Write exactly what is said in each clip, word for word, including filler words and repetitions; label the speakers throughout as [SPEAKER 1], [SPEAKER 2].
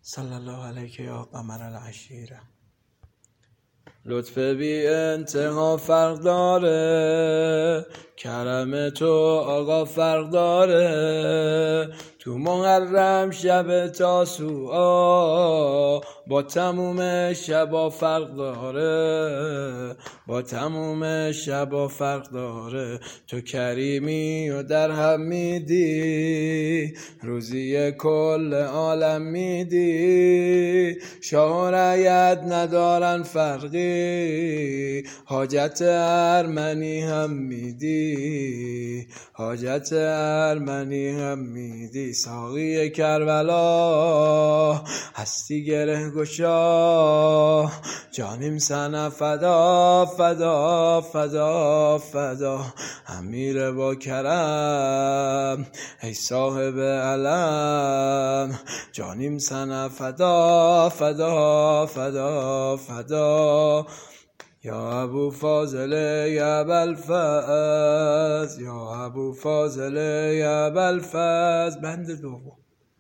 [SPEAKER 1] صلی الله علیک یا قمر العشیره. لطف بی انتها فرق داره، کرم تو آقا فرق داره. تو محرم شب تاسوعا با تموم شبا فرق داره، با تموم شبا فرق داره. تو کریمی و در هم میدی، روزی کل عالم میدی. شاه و رعیت ندارن فرقی، حاجت ارمنی هم میدی، حاجت ارمنی هم میدی. ساقی کربلا هستی گره گشا، جانیم سنه فدا فدا فدا فدا. امیر با کرم ای صاحب علم، جانیم سنه فدا فدا فدا فدا. یا ابو فاضل یا ابوالفضل، یا ابو فاضل یا ابوالفضل. بند دوم.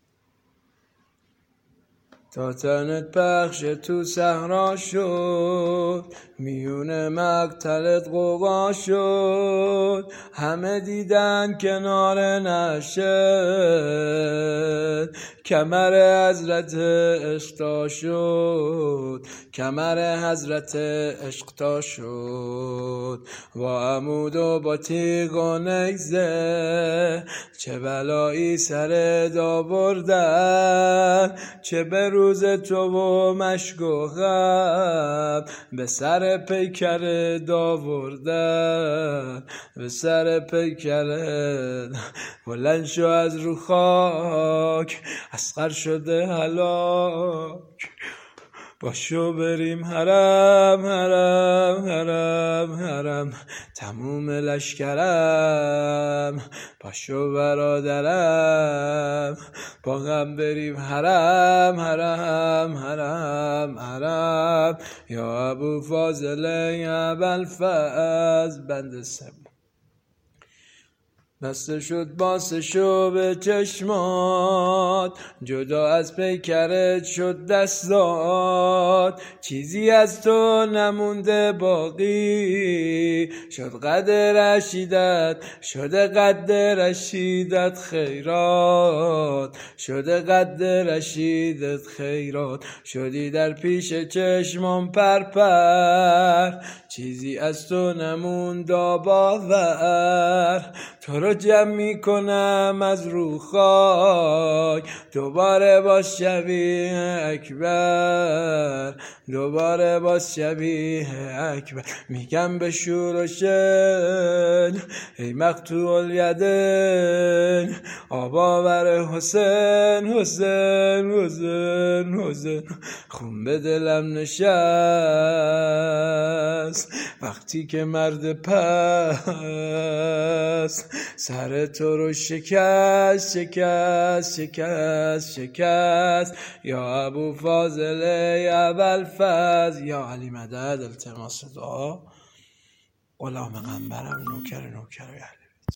[SPEAKER 1] تا تنت پخش تو صحرا شد، میون مقتلت غوغا شد. همه دیدن کنار نشد، کمر حضرت عشق تا شد، کمر حضرت عشق تا شد. با عمود و با تیغ و نیزه چه بلایی سر آوردن، چه به روز تو و مشک و غم به سر پیکر آوردن، به سر پیکر. بلند شو از رو خاک، اصغر شده هلاک. باشو بریم حرم حرم حرم حرم، تموم لشکرم باشو برادرم. با هم بریم حرم حرم حرم حرم. یا ابو فاضل یا ابوالفضل. بند سوم. بسته شد باسه شو به چشمات، جدا از پیکرت شد دستات. چیزی از تو نمونده باقی، شد قد رشیدت شده قد رشیدت خیرات، شده قد رشیدت خیرات. شدی در پیش چشمم پرپر، چیزی از تو نموند باور. تو رو جمع میکنم از رو خاک، دوباره باز شبیه اکبر، دوباره باز شبیه اکبر. میگم به شور و شن ای مقطوع الیدین، آبا بر حسین حسین حسین حسین. خون به دلم نشست وقتی که مرد پست سر تو رو شکست شکست شکست شکست. یا ابو فاضل یا ابوالفضل. یا علی مدد التماس دعا. غلام قنبرم نوکر نوکر.